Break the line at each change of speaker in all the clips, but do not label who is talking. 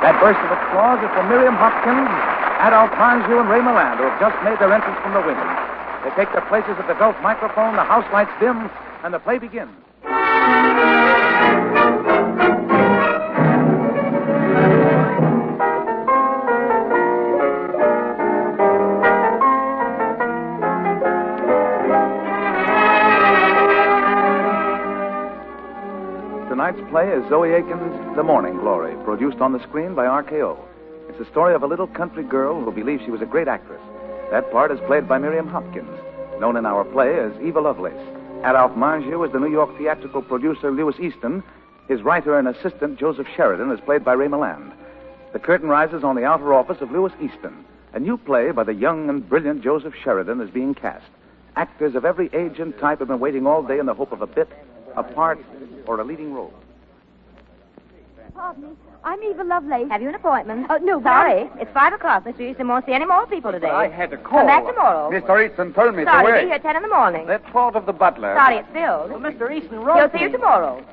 That burst of applause is for Miriam Hopkins, Adolphe Manjou, and Ray Milland, who have just made their entrance from the wings. They take their places at the belt microphone, the house lights dim, and the play begins. Tonight's play is Zoe Akin's The Morning Glory, produced on the screen by RKO. It's the story of a little country girl who believes she was a great actress. That part is played by Miriam Hopkins, known in our play as Eva Lovelace. Adolphe Manjou is the New York theatrical producer Lewis Easton. His writer and assistant, Joseph Sheridan, is played by Ray Milland. The curtain rises on the outer office of Lewis Easton. A new play by the young and brilliant Joseph Sheridan is being cast. Actors of every age and type have been waiting all day in the hope of a bit, a part, or a leading role.
Pardon me. I'm Eva Lovelace.
Have you an appointment?
No,
Sorry, it's 5 o'clock. Mr. Easton won't see any more people today.
But I had a call.
Come back tomorrow.
Mr. Easton told me
Sorry,
to
be here at 10 in the morning.
That fault of the butler.
Sorry, it's filled.
Well, Mr. Easton
He'll
wrote
see you tomorrow.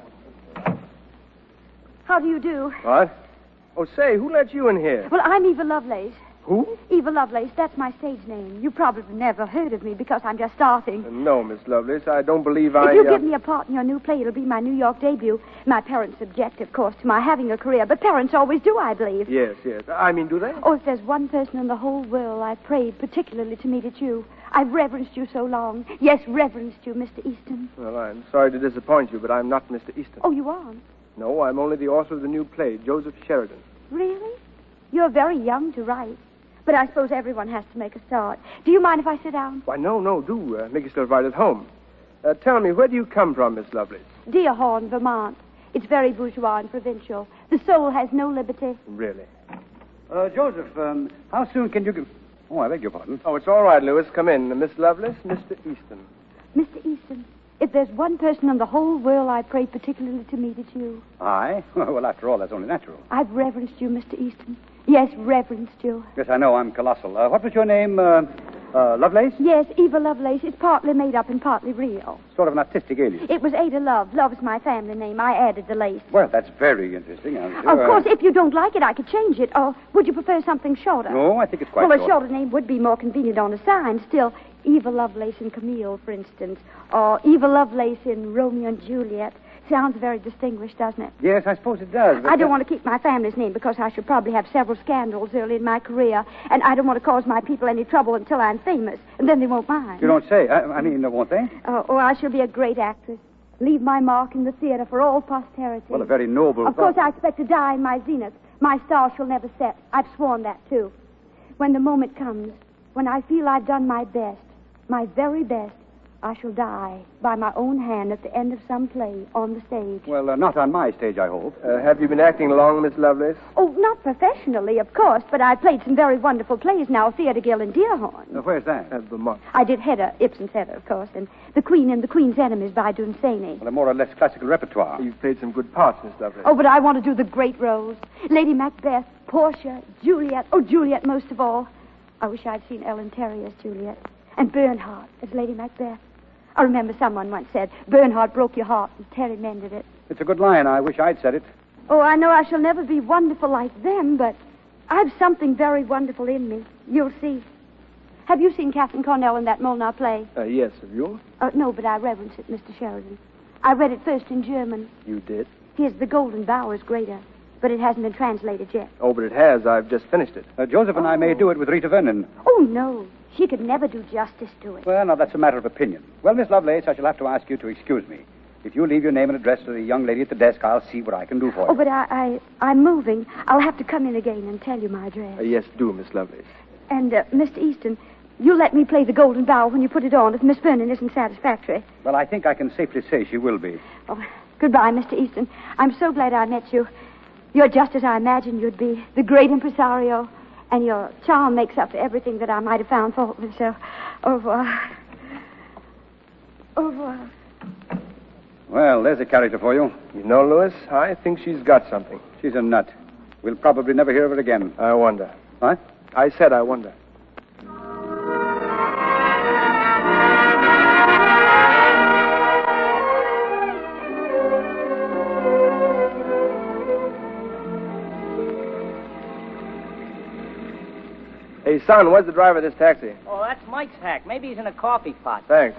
How do you do?
What? Oh, say, who let you in here?
Well, I'm Eva Lovelace.
Who?
Eva Lovelace, that's my stage name. You probably never heard of me because I'm just starting.
No, Miss Lovelace, I don't believe
If you give me a part in your new play, it'll be my New York debut. My parents object, of course, to my having a career, but parents always do, I believe.
Yes. I mean, do they?
Oh, if there's one person in the whole world I've prayed particularly to meet at you. I've reverenced you so long. Yes, reverenced you, Mr. Easton.
Well, I'm sorry to disappoint you, but I'm not Mr. Easton.
Oh, you aren't?
No, I'm only the author of the new play, Joseph Sheridan.
Really? You're very young to write. But I suppose everyone has to make a start. Do you mind if I sit down?
Why, no, do. Make yourself right at home. Tell me, where do you come from, Miss Lovelace?
Deerhorn, Vermont. It's very bourgeois and provincial. The soul has no liberty.
Really?
Joseph, how soon can you give... Oh, I beg your pardon.
Oh, it's all right, Lewis. Come in. Miss Lovelace, Mr. Easton.
Mr. Easton, if there's one person in the whole world I pray particularly to meet, it's you.
I? Well, after all, that's only natural.
I've reverenced you, Mr. Easton. Yes, reverenced you.
Yes, I know. I'm colossal. What was your name? Lovelace?
Yes, Eva Lovelace. It's partly made up and partly real.
Sort of an artistic alias.
It was Ada Love. Love's my family name. I added the lace.
Well, that's very interesting. I'm sure.
Of course, if you don't like it, I could change it. Or would you prefer something shorter?
No, I think it's quite
Well,
short.
a shorter name would be more convenient on a sign. Still, Eva Lovelace in Camille, for instance. Or Eva Lovelace in Romeo and Juliet. Sounds very distinguished, doesn't it?
Yes, I suppose it does. But
I don't want to keep my family's name because I should probably have several scandals early in my career. And I don't want to cause my people any trouble until I'm famous. And then they won't mind.
You don't say. I mean, won't they?
I shall be a great actress. Leave my mark in the theater for all posterity.
Well, a very noble...
Of course, I expect to die in my zenith. My star shall never set. I've sworn that, too. When the moment comes, when I feel I've done my best, my very best, I shall die by my own hand at the end of some play on the stage.
Well, not on my stage, I hope.
Have you been acting long, Miss Lovelace?
Oh, not professionally, of course, but I've played some very wonderful plays now, Theatre Guild and Deerhorn.
Where's that?
At Vermont.
I did Hedda, Ibsen's Hedda, of course, and The Queen and the Queen's Enemies by Dunsany.
Well, a more or less classical repertoire.
You've played some good parts, Miss Lovelace.
Oh, but I want to do the great roles. Lady Macbeth, Portia, Juliet. Oh, Juliet most of all. I wish I'd seen Ellen Terry as Juliet. And Bernhardt as Lady Macbeth. I remember someone once said, Bernhardt broke your heart and Terry mended it.
It's a good line. I wish I'd said it.
Oh, I know I shall never be wonderful like them, but I've something very wonderful in me. You'll see. Have you seen Catherine Cornell in that Molnar play?
Yes, have you?
No, but I reverence it, Mr. Sheridan. I read it first in German.
You did?
Here's The Golden Bough is greater, but it hasn't been translated yet.
Oh, but it has. I've just finished it.
Joseph and I may do it with Rita Vernon.
Oh, no. She could never do justice to it.
Well, now, that's a matter of opinion. Well, Miss Lovelace, I shall have to ask you to excuse me. If you leave your name and address to the young lady at the desk, I'll see what I can do for you.
Oh, but I'm moving. I'll have to come in again and tell you my address.
Yes, do, Miss Lovelace.
And, Mr. Easton, you'll let me play The Golden Bough when you put it on if Miss Vernon isn't satisfactory.
Well, I think I can safely say she will be.
Oh, goodbye, Mr. Easton. I'm so glad I met you. You're just as I imagined you'd be. The great impresario. And your charm makes up for everything that I might have found fault with. So, au revoir. Au revoir.
Well, there's a character for you.
You know, Louis, I think she's got something.
She's a nut. We'll probably never hear of her again.
I wonder.
What?
I said I wonder. Hey, son, where's the driver of this taxi?
Oh, that's Mike's hack. Maybe he's in a coffee pot.
Thanks.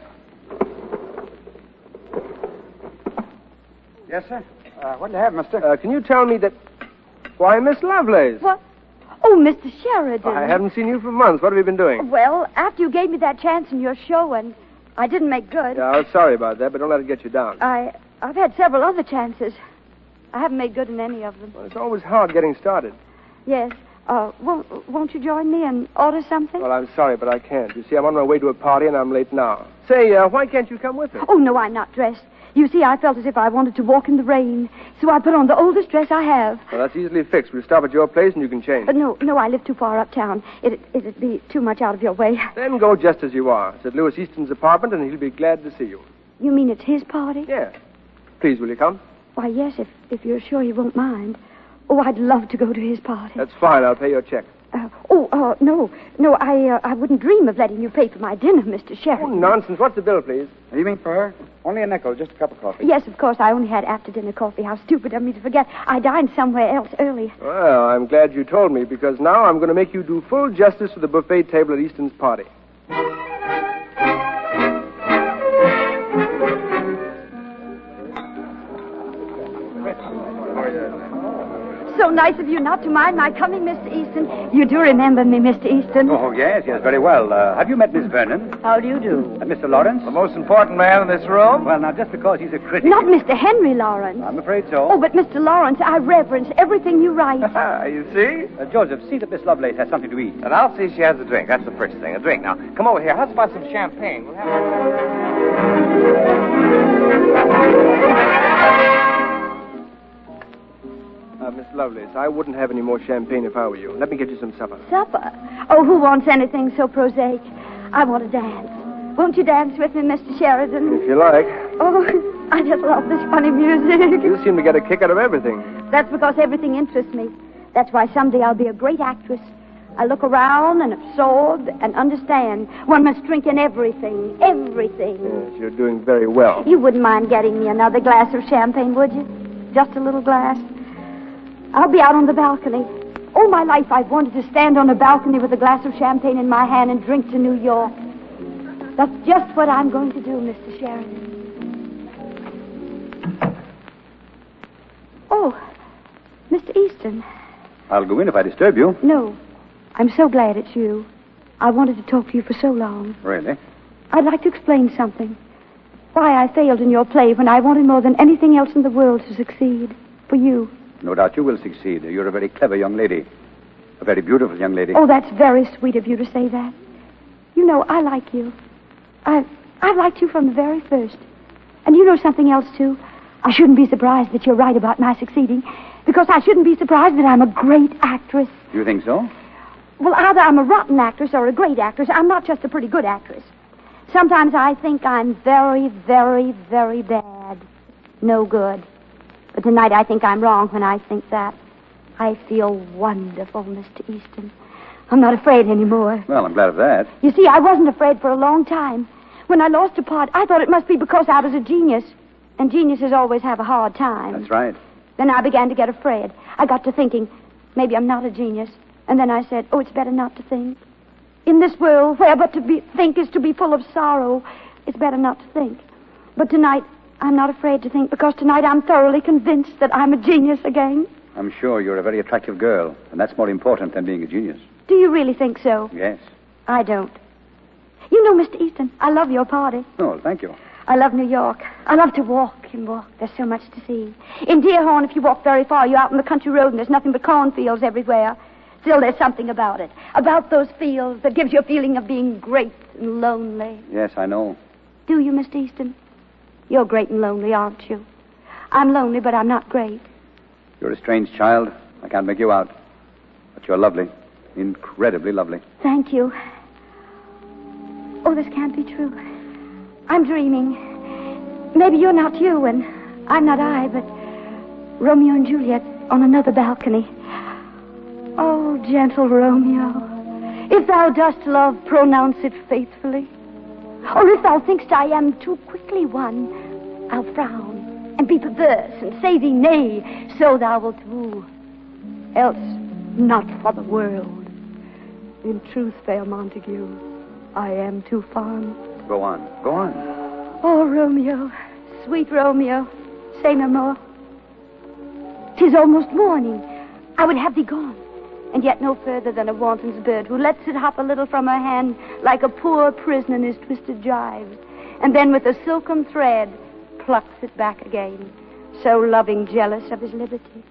Yes, sir. What do you have, mister?
Can you tell me that... Why, Miss Lovelace.
What? Oh, Mr. Sheridan.
I haven't seen you for months. What have you been doing?
Well, after you gave me that chance in your show, and I didn't make good.
Yeah, I was sorry about that, but don't let it get you down.
I've had several other chances. I haven't made good in any of them.
Well, it's always hard getting started.
Yes. Won't you join me and order something?
Well, I'm sorry, but I can't. You see, I'm on my way to a party, and I'm late now. Say, why can't you come with me?
Oh, no, I'm not dressed. You see, I felt as if I wanted to walk in the rain, so I put on the oldest dress I have.
Well, that's easily fixed. We'll stop at your place, and you can change.
No, I live too far uptown. It'd be too much out of your way.
Then go just as you are. It's at Louis Easton's apartment, and he'll be glad to see you.
You mean it's his party?
Yeah. Please, will you come?
Why, yes, if you're sure he won't mind. Oh, I'd love to go to his party.
That's fine. I'll pay your check.
No, I wouldn't dream of letting you pay for my dinner, Mr. Sheridan.
Oh, nonsense. What's the bill, please?
You mean for her? Only a nickel, just a cup of coffee.
Yes, of course. I only had after-dinner coffee. How stupid of me to forget. I dined somewhere else early.
Well, I'm glad you told me, because now I'm going to make you do full justice to the buffet table at Easton's party.
So nice of you not to mind my coming, Mr. Easton. You do remember me, Mr. Easton.
Oh, yes, very well. Have you met Miss Vernon?
How do you do?
And Mr. Lawrence?
The most important man in this room?
Well, now, just because he's a critic...
Not Mr. Henry Lawrence.
I'm afraid so.
Oh, but Mr. Lawrence, I reverence everything you write.
You see?
Joseph, see that Miss Lovelace has something to eat.
And I'll see she has a drink. That's the first thing. A drink. Now, come over here. How's about some champagne? We'll
Miss Lovelace, I wouldn't have any more champagne if I were you. Let me get you some supper.
Supper? Oh, who wants anything so prosaic? I want to dance. Won't you dance with me, Mr. Sheridan?
If you like.
Oh, I just love this funny music.
You seem to get a kick out of everything.
That's because everything interests me. That's why someday I'll be a great actress. I look around and absorb and understand. One must drink in everything. Everything.
Yes, you're doing very well.
You wouldn't mind getting me another glass of champagne, would you? Just a little glass? I'll be out on the balcony. All my life I've wanted to stand on a balcony with a glass of champagne in my hand and drink to New York. That's just what I'm going to do, Mr. Sheridan. Oh, Mr. Easton.
I'll go in if I disturb you.
No, I'm so glad it's you. I wanted to talk to you for so long.
Really?
I'd like to explain something. Why I failed in your play when I wanted more than anything else in the world to succeed. For you.
No doubt you will succeed. You're a very clever young lady. A very beautiful young lady.
Oh, that's very sweet of you to say that. You know, I like you. I've liked you from the very first. And you know something else, too? I shouldn't be surprised that you're right about my succeeding, because I shouldn't be surprised that I'm a great actress.
You think so?
Well, either I'm a rotten actress or a great actress. I'm not just a pretty good actress. Sometimes I think I'm very, very, very bad. No good. But tonight I think I'm wrong when I think that. I feel wonderful, Mr. Easton. I'm not afraid anymore.
Well, I'm glad of that.
You see, I wasn't afraid for a long time. When I lost a part, I thought it must be because I was a genius. And geniuses always have a hard time.
That's right.
Then I began to get afraid. I got to thinking, maybe I'm not a genius. And then I said, oh, it's better not to think. In this world, where but to think is to be full of sorrow, it's better not to think. But tonight, I'm not afraid to think, because tonight I'm thoroughly convinced that I'm a genius again.
I'm sure you're a very attractive girl, and that's more important than being a genius.
Do you really think so?
Yes.
I don't. You know, Mr. Easton, I love your party.
Oh, thank you.
I love New York. I love to walk and walk. There's so much to see. In Deerhorn, if you walk very far, you're out on the country road and there's nothing but cornfields everywhere. Still, there's something about it. About those fields that gives you a feeling of being great and lonely.
Yes, I know.
Do you, Mr. Easton? You're great and lonely, aren't you? I'm lonely, but I'm not great.
You're a strange child. I can't make you out. But you're lovely. Incredibly lovely.
Thank you. Oh, this can't be true. I'm dreaming. Maybe you're not you, and I'm not I, but Romeo and Juliet on another balcony. Oh, gentle Romeo, if thou dost love, pronounce it faithfully. Or if thou thinkst I am too quickly won, I'll frown and be perverse and say thee nay, so thou wilt woo. Else, not for the world. In truth, fair Montague, I am too fond.
Go on. Go on.
Oh, Romeo, sweet Romeo, say no more. 'Tis almost morning. I would have thee gone, and yet no further than a wanton's bird who lets it hop a little from her hand like a poor prisoner in his twisted gyves, and then with a silken thread plucks it back again, so loving jealous of his liberty.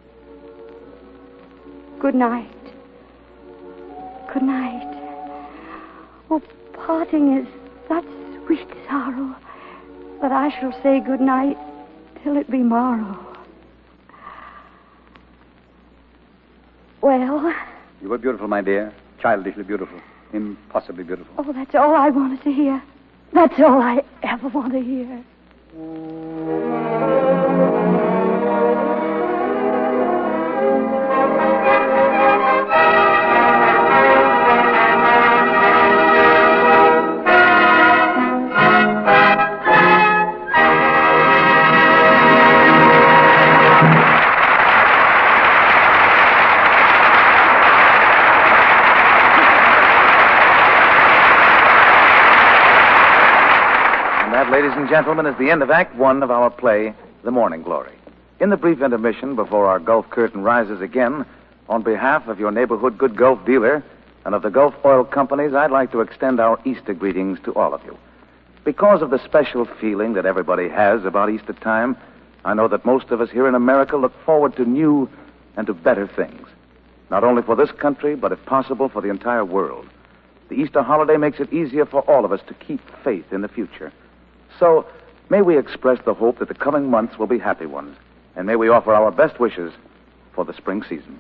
Good night. Good night. Oh, parting is such sweet sorrow that I shall say good night till it be morrow. Well?
You were beautiful, my dear. Childishly beautiful. Impossibly beautiful.
Oh, that's all I wanted to hear. That's all I ever want to hear.
Ladies and gentlemen, is the end of Act One of our play, The Morning Glory. In the brief intermission before our Gulf curtain rises again, on behalf of your neighborhood good Gulf dealer and of the Gulf Oil Companies, I'd like to extend our Easter greetings to all of you. Because of the special feeling that everybody has about Easter time, I know that most of us here in America look forward to new and to better things. Not only for this country, but if possible, for the entire world. The Easter holiday makes it easier for all of us to keep faith in the future. So, may we express the hope that the coming months will be happy ones, and may we offer our best wishes for the spring season.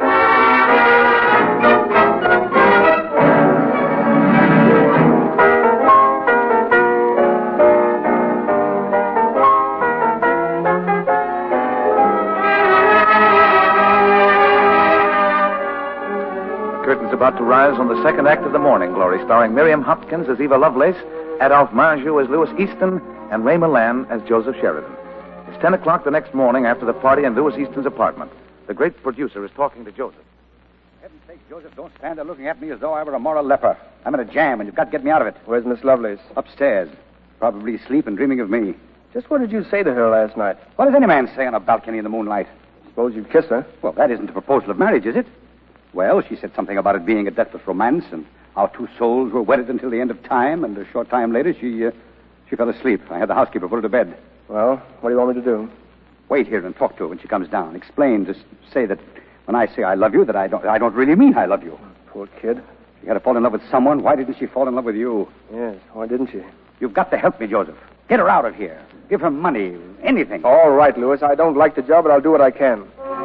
The curtain's about to rise on the second act of The Morning Glory, starring Miriam Hopkins as Eva Lovelace, Adolphe Manjou as Louis Easton, and Ray Milland as Joseph Sheridan. It's 10 o'clock the next morning after the party in Louis Easton's apartment. The great producer is talking to Joseph.
For heaven's sake, Joseph, don't stand there looking at me as though I were a moral leper. I'm in a jam, and you've got to get me out of it.
Where's Miss Lovelace?
Upstairs. Probably asleep and dreaming of me.
Just what did you say to her last night?
What does any man say on a balcony in the moonlight?
Suppose you'd kiss her.
Well, that isn't a proposal of marriage, is it? Well, she said something about it being a deathless romance, and our two souls were wedded until the end of time, and a short time later, she fell asleep. I had the housekeeper put her to bed.
Well, what do you want me to do?
Wait here and talk to her when she comes down. Explain, just say that when I say I love you, that I don't really mean I love you.
Poor kid.
She had to fall in love with someone. Why didn't she fall in love with you?
Yes, why didn't she?
You've got to help me, Joseph. Get her out of here. Give her money, anything.
All right, Louis. I don't like the job, but I'll do what I can.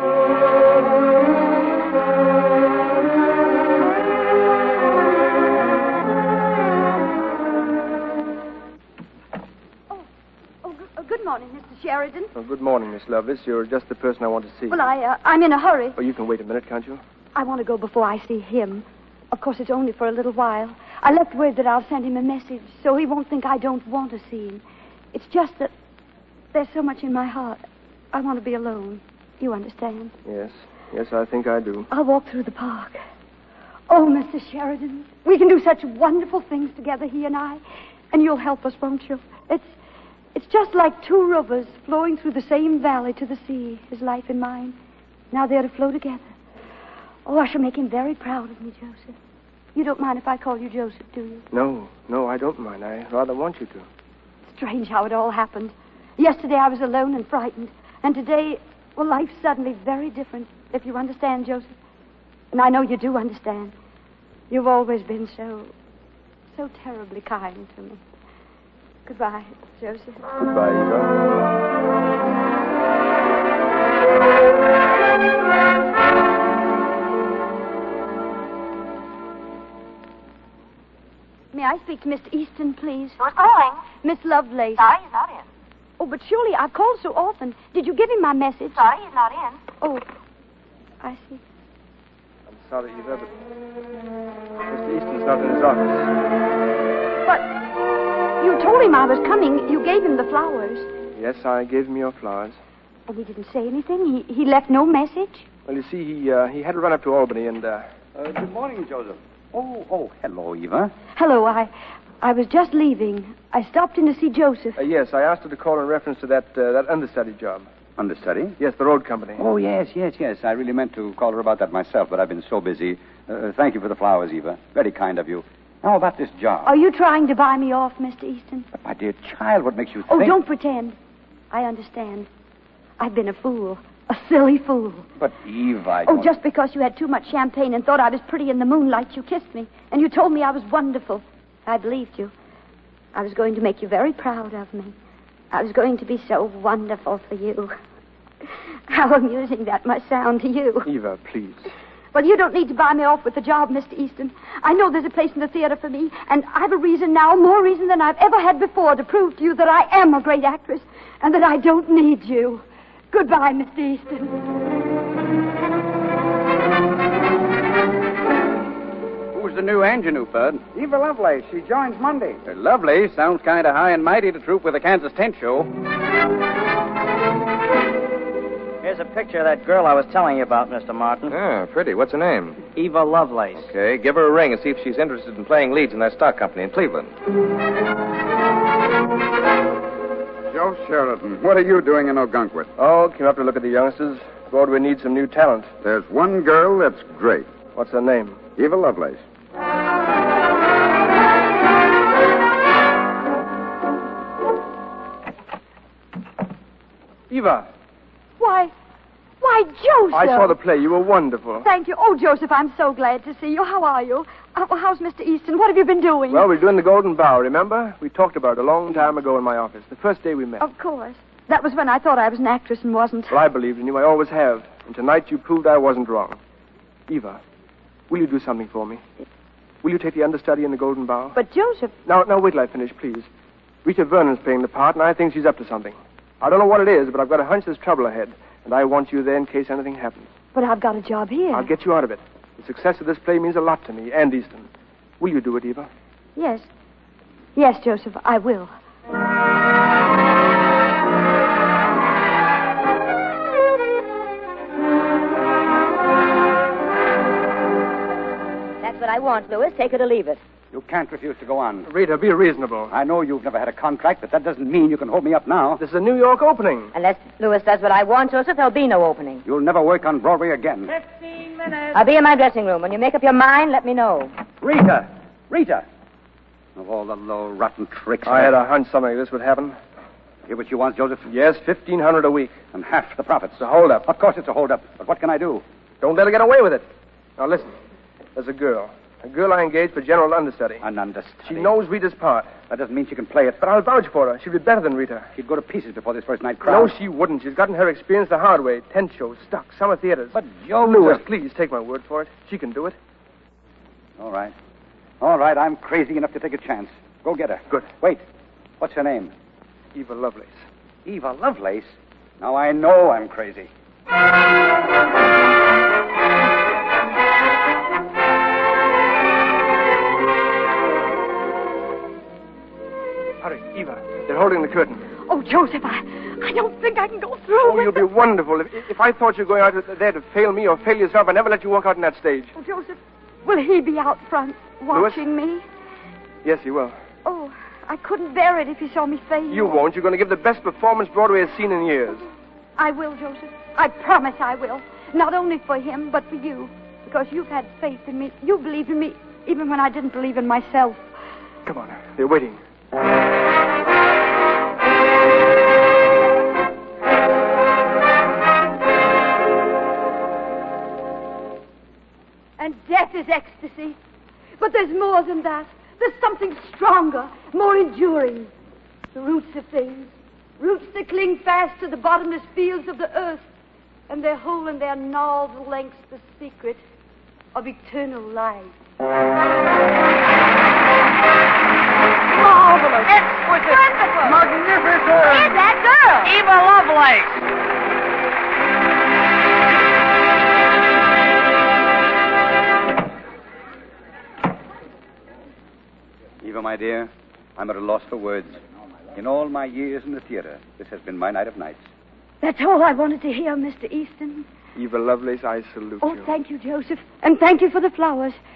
Good morning, Mr. Sheridan.
Oh, good morning, Miss Lovelace. You're just the person I want to see.
Well, I'm in a hurry.
Oh, you can wait a minute, can't you?
I want to go before I see him. Of course, it's only for a little while. I left word that I'll send him a message so he won't think I don't want to see him. It's just that there's so much in my heart. I want to be alone. You understand?
Yes. Yes, I think I do.
I'll walk through the park. Oh, Mr. Sheridan, we can do such wonderful things together, he and I. And you'll help us, won't you? It's just like two rivers flowing through the same valley to the sea, his life and mine. Now they're to flow together. Oh, I shall make him very proud of me, Joseph. You don't mind if I call you Joseph, do you?
No, I don't mind. I rather want you to.
Strange how it all happened. Yesterday I was alone and frightened. And today, well, life's suddenly very different, if you understand, Joseph. And I know you do understand. You've always been so terribly kind to me. Goodbye, Joseph.
Goodbye, Eva.
May I speak to Mr. Easton, please?
Who's calling?
Miss Lovelace.
Sorry, he's not in.
Oh, but surely I've called so often. Did you give him my message?
Sorry, he's not in.
Oh, I see.
I'm sorry, Eva, but Mr. Easton's not in his office.
But you told him I was coming. You gave him the flowers.
Yes, I gave him your flowers.
And he didn't say anything? He left no message?
Well, you see, he had to run up to Albany and,
Good morning, Joseph. Oh, hello, Eva.
Hello, I was just leaving. I stopped in to see Joseph.
Yes, I asked her to call in reference to that understudy job.
Understudy?
Yes, the road company.
Oh, yes. I really meant to call her about that myself, but I've been so busy. Thank you for the flowers, Eva. Very kind of you. Now, about this job.
Are you trying to buy me off, Mr. Easton?
But, my dear child, what makes you think...
Oh, don't pretend. I understand. I've been a fool. A silly fool.
But, Eve, I don't...
Oh, just because you had too much champagne and thought I was pretty in the moonlight, you kissed me. And you told me I was wonderful. I believed you. I was going to make you very proud of me. I was going to be so wonderful for you. How amusing that must sound to you.
Eva, please.
Well, you don't need to buy me off with the job, Mr. Easton. I know there's a place in the theater for me, and I've a reason now, more reason than I've ever had before, to prove to you that I am a great actress and that I don't need you. Goodbye, Mr. Easton.
Who's the new ingenue, Bud?
Eva Lovelace. She joins Monday.
Lovely. Sounds kind of high and mighty to troop with the Kansas Tent Show.
Here's a picture of that girl I was telling you about, Mr. Martin.
Ah, pretty. What's her name?
Eva Lovelace.
Okay, give her a ring and see if she's interested in playing leads in that stock company in Cleveland.
Joe Sheridan, what are you doing in Ogunquit?
Oh, came up to look at the youngsters. Broadway needs some new talent.
There's one girl that's great.
What's her name?
Eva Lovelace.
Eva.
Why, Joseph.
I saw the play. You were wonderful.
Thank you. Oh, Joseph, I'm so glad to see you. How are you? How's Mr. Easton? What have you been doing?
Well, we're doing the Golden Bough, remember? We talked about it a long time ago in my office, the first day we met.
Of course. That was when I thought I was an actress and wasn't.
Well, I believed in you. I always have. And tonight you proved I wasn't wrong. Eva, will you do something for me? Will you take the understudy in the Golden Bough?
But, Joseph...
Now, wait till I finish, please. Rita Vernon's playing the part, and I think she's up to something. I don't know what it is, but I've got a hunch there's trouble ahead. And I want you there in case anything happens.
But I've got a job here.
I'll get you out of it. The success of this play means a lot to me and Easton. Will you do it, Eva?
Yes. Yes, Joseph, I will.
That's what I want, Louis. Take it or leave it.
You can't refuse to go on.
Rita, be reasonable.
I know you've never had a contract, but that doesn't mean you can hold me up now.
This is a New York opening.
Unless Louis does what I want, Joseph, there'll be no opening.
You'll never work on Broadway again.
15 minutes.
I'll be in my dressing room. When you make up your mind, let me know.
Rita! Of all the low, rotten tricks...
I had a hunch something like this would happen.
Hear what you want, Joseph?
Yes, $1,500 a week.
And half the profits.
It's a hold-up.
Of course it's a hold-up. But what can I do?
Don't let her get away with it. Now, listen. There's a girl I engaged for general understudy.
An understudy?
She knows Rita's part.
That doesn't mean she can play it.
But I'll vouch for her. She'll be better than Rita.
She'd go to pieces before this first night crowd.
No, she wouldn't. She's gotten her experience the hard way. Tent shows, stock, summer theaters.
But, Joe...
Louis, please, take my word for it. She can do it.
All right, I'm crazy enough to take a chance. Go get her.
Good.
Wait, what's her name?
Eva Lovelace.
Eva Lovelace? Now I know I'm crazy.
Hurry, Eva. They're holding the curtain.
Oh, Joseph, I don't think I can go through
Oh, you'll be wonderful. If I thought you were going out there to fail me or fail yourself, I'd never let you walk out on that stage.
Oh, Joseph, will he be out front watching me?
Yes, he will.
Oh, I couldn't bear it if he saw me fail.
You won't. You're going to give the best performance Broadway has seen in years.
I will, Joseph. I promise I will. Not only for him, but for you. Because you've had faith in me. You believed in me even when I didn't believe in myself.
Come on. They're waiting.
And death is ecstasy. But there's more than that. There's something stronger, more enduring. The roots of things. Roots that cling fast to the bottomless fields of the earth. And they hold in their gnarled lengths the secret of eternal life.
Marvelous. Exquisite.
Wonderful.
Magnificent.
Here's that girl.
Eva Lovelace.
Eva, my dear, I'm at a loss for words. In all my years in the theater, this has been my night of nights.
That's all I wanted to hear, Mr. Easton.
Eva Lovelace, I salute you.
Oh, thank you, Joseph. And thank you for the flowers.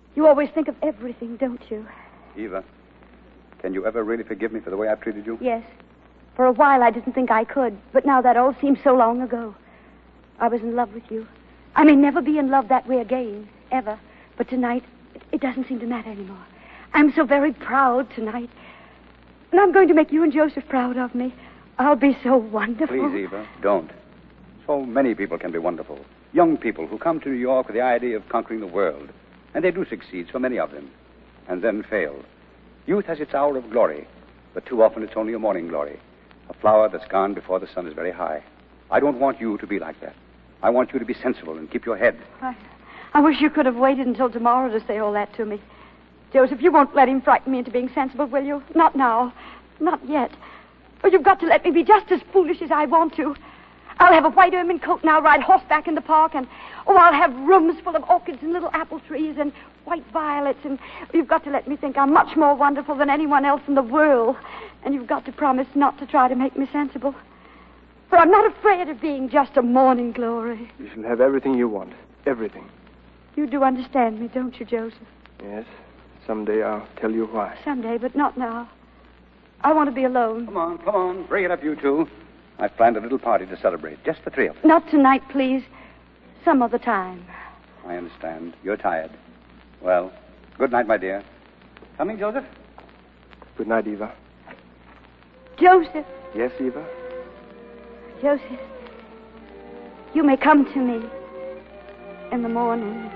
You always think of everything, don't you?
Eva, can you ever really forgive me for the way I've treated you?
Yes. For a while, I didn't think I could, but now that all seems so long ago. I was in love with you. I may never be in love that way again, ever. But tonight, it doesn't seem to matter anymore. I'm so very proud tonight. And I'm going to make you and Joseph proud of me. I'll be so wonderful.
Please, Eva, don't. So many people can be wonderful. Young people who come to New York with the idea of conquering the world. And they do succeed, so many of them. And then fail. Youth has its hour of glory, but too often it's only a morning glory. A flower that's gone before the sun is very high. I don't want you to be like that. I want you to be sensible and keep your head.
I wish you could have waited until tomorrow to say all that to me. Joseph, you won't let him frighten me into being sensible, will you? Not now. Not yet. But you've got to let me be just as foolish as I want to. I'll have a white ermine coat and I'll ride horseback in the park and, I'll have rooms full of orchids and little apple trees and white violets and you've got to let me think I'm much more wonderful than anyone else in the world. And you've got to promise not to try to make me sensible. For I'm not afraid of being just a morning glory.
You shall have everything you want. Everything.
You do understand me, don't you, Joseph?
Yes. Someday I'll tell you why.
Someday, but not now. I want to be alone.
Come on. Bring it up, you two. I've planned a little party to celebrate, just the three of us.
Not tonight, please. Some other time.
I understand. You're tired. Well, good night, my dear. Coming, Joseph?
Good night, Eva.
Joseph.
Yes, Eva?
Joseph, you may come to me in the morning.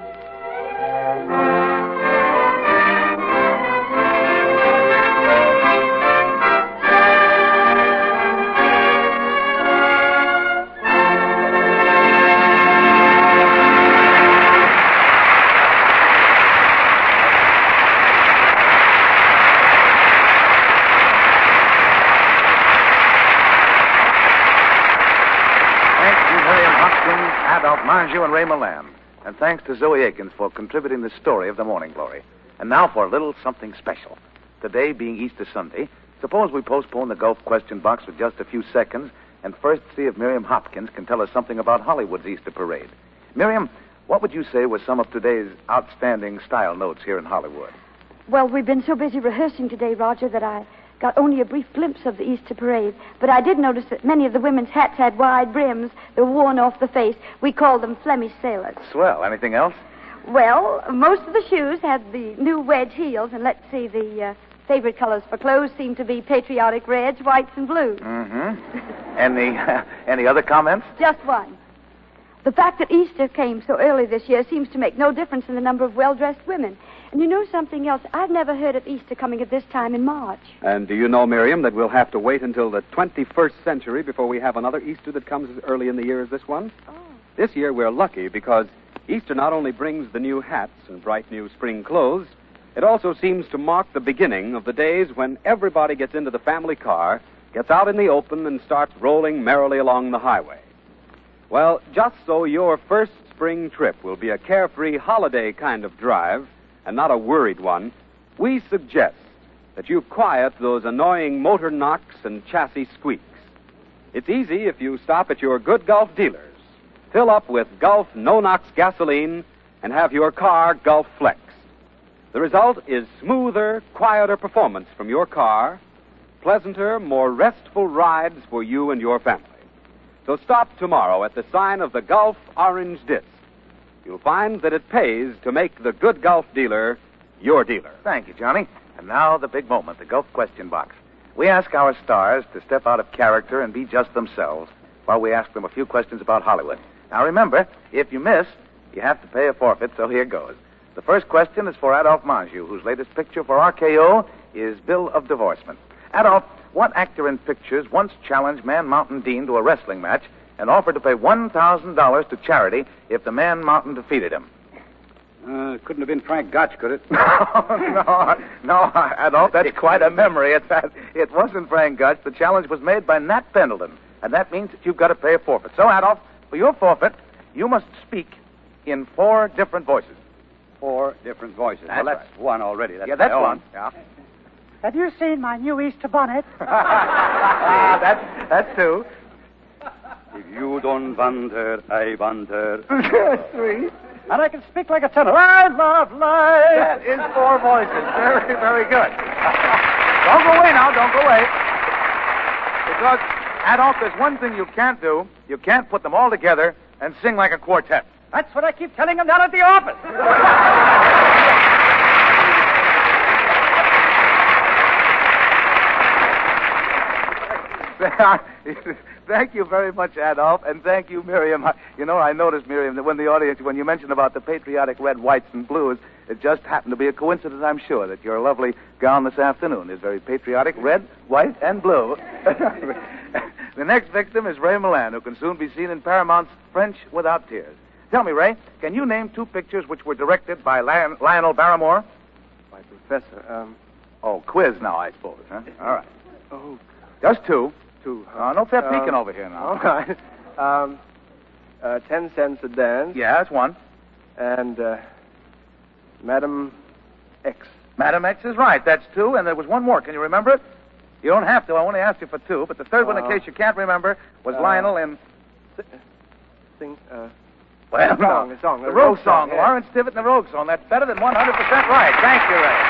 Manju and Ray Milan. And thanks to Zoe Akins for contributing the story of the Morning Glory. And now for a little something special. Today being Easter Sunday, suppose we postpone the golf question box for just a few seconds and first see if Miriam Hopkins can tell us something about Hollywood's Easter parade. Miriam, what would you say were some of today's outstanding style notes here in Hollywood?
Well, we've been so busy rehearsing today, Roger, that I got only a brief glimpse of the Easter parade. But I did notice that many of the women's hats had wide brims that were worn off the face. We called them Flemish sailors.
Swell. Anything else?
Well, most of the shoes had the new wedge heels, and let's see, the favorite colors for clothes seem to be patriotic reds, whites, and blues.
Mm-hmm. Any other comments?
Just one. The fact that Easter came so early this year seems to make no difference in the number of well-dressed women. And you know something else? I've never heard of Easter coming at this time in March.
And do you know, Miriam, that we'll have to wait until the 21st century before we have another Easter that comes as early in the year as this one?
Oh.
This year we're lucky because Easter not only brings the new hats and bright new spring clothes, it also seems to mark the beginning of the days when everybody gets into the family car, gets out in the open, and starts rolling merrily along the highway. Well, just so your first spring trip will be a carefree holiday kind of drive, and not a worried one, we suggest that you quiet those annoying motor knocks and chassis squeaks. It's easy if you stop at your good Gulf dealers, fill up with Gulf no-nox gasoline, and have your car Gulf Flex. The result is smoother, quieter performance from your car, pleasanter, more restful rides for you and your family. So stop tomorrow at the sign of the Gulf Orange Disc. You'll find that it pays to make the good Gulf dealer your dealer.
Thank you, Johnny. And now the big moment, the golf question box. We ask our stars to step out of character and be just themselves while we ask them a few questions about Hollywood. Now remember, if you miss, you have to pay a forfeit, so here goes. The first question is for Adolphe Manju, whose latest picture for RKO is Bill of Divorcement. Adolphe, what actor in pictures once challenged Man Mountain Dean to a wrestling match and offered to pay $1,000 to charity if the Man Mountain defeated him?
Couldn't have been Frank Gotch, could it?
No, Adolphe, that's quite a memory. It wasn't Frank Gotch. The challenge was made by Nat Pendleton, and that means that you've got to pay a forfeit. So, Adolphe, for your forfeit, you must speak in 4 different voices.
4 different voices.
That's
that's
right.
one already. That's
that's
my own.
one. Yeah.
Have you seen my new Easter bonnet?
That's 2.
If you don't wonder, I wonder.
3.
And I can speak like a tenor. I love life.
That is 4 voices. Very, very good. Don't go away now. Don't go away. Because, Adolph, there's one thing you can't do. You can't put them all together and sing like a quartet.
That's what I keep telling him down at the office.
Thank you very much, Adolph, and thank you, Miriam. I noticed, Miriam, that when you mentioned about the patriotic red, whites, and blues, it just happened to be a coincidence, I'm sure, that your lovely gown this afternoon is very patriotic, red, white, and blue. The next victim is Ray Milland, who can soon be seen in Paramount's French Without Tears. Tell me, Ray, can you name 2 pictures which were directed by Lionel Barrymore?
Why, Professor,
quiz now, I suppose, huh? All right.
Oh,
Just 2.
2.
No fair peeking over here now.
All right. 10 cents a dance.
Yeah, that's 1.
And, Madam X.
Madam X is right. That's 2, and there was 1 more. Can you remember it? You don't have to. I only asked you for 2, but the third one, in case you can't remember, was Lionel in...
Well, the song.
The Rogue Song.
Yeah.
Lawrence Tibbett and the Rogue Song. That's better than 100% right. Thank you, Ray.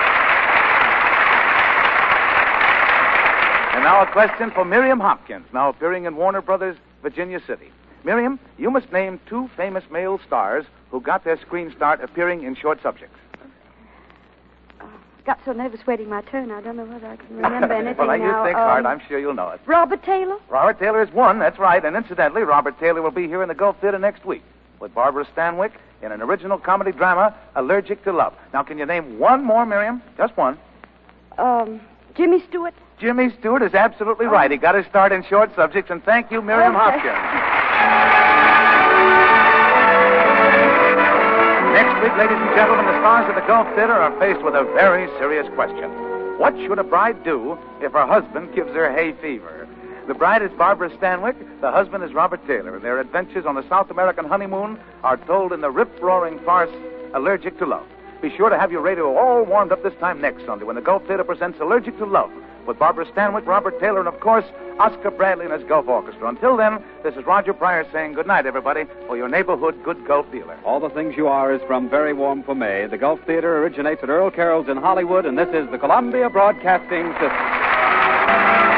And now a question for Miriam Hopkins, now appearing in Warner Brothers, Virginia City. Miriam, you must name 2 famous male stars who got their screen start appearing in short subjects.
Got so nervous waiting my turn, I don't know whether I can remember anything
Well,
now.
you think hard. I'm sure you'll know it.
Robert Taylor?
Robert Taylor is 1, that's right. And incidentally, Robert Taylor will be here in the Gulf Theater next week with Barbara Stanwyck in an original comedy drama, Allergic to Love. Now, can you name 1 more, Miriam? Just 1.
Jimmy Stewart?
Jimmy Stewart is absolutely right. He got his start in short subjects, and thank you, Miriam Hopkins. Next week, ladies and gentlemen, the stars of the Gulf Theater are faced with a very serious question. What should a bride do if her husband gives her hay fever? The bride is Barbara Stanwyck. The husband is Robert Taylor. And their adventures on a South American honeymoon are told in the rip-roaring farce, Allergic to Love. Be sure to have your radio all warmed up this time next Sunday when the Gulf Theater presents Allergic to Love with Barbara Stanwyck, Robert Taylor, and, of course, Oscar Bradley and his Gulf Orchestra. Until then, this is Roger Pryor saying good night, everybody, for your neighborhood good Gulf dealer.
All the Things You Are is from Very Warm for May. The Gulf Theater originates at Earl Carroll's in Hollywood, and this is the Columbia Broadcasting System.